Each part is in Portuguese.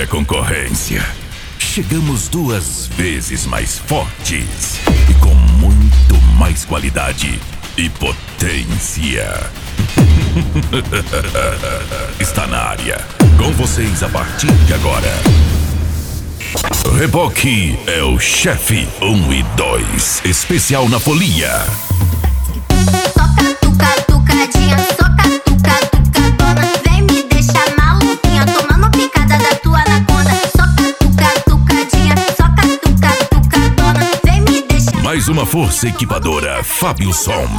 concorrência. Chegamos 2 vezes mais fortes e com muito mais qualidade e potência. Está na área. Com vocês a partir de agora. Reboque é o chefe 1 e 2. Especial na folia. Só catucadinha, só catucadona. Vem me deixar maluquinha, tomando picada da tua anaconda. Só catucadinha, só catucadona. Vem me deixar. Mais uma força equipadora, Fábio Som.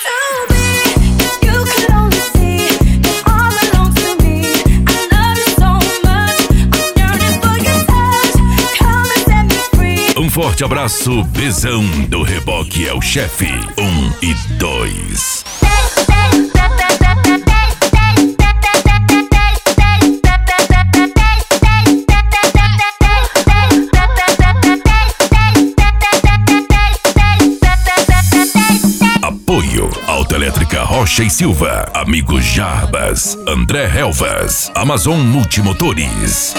Um forte abraço, Bezão do Reboque é o chefe 1 e 2. Apoio Autoelétrica Rocha e Silva, Amigos Jarbas, André Helvas, Amazon Multimotores.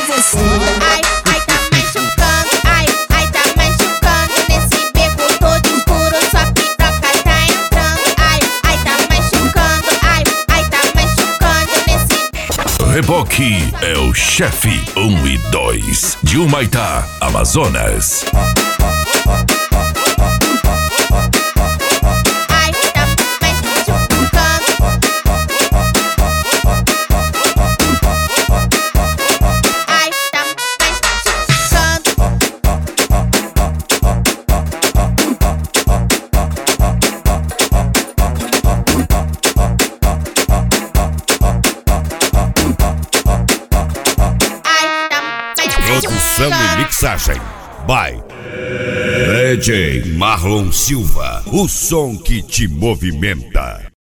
Reboque é o chefe 1 e 2 de Humaitá, Amazonas. Produção e mixagem by DJ Marlon Silva, o som que te movimenta.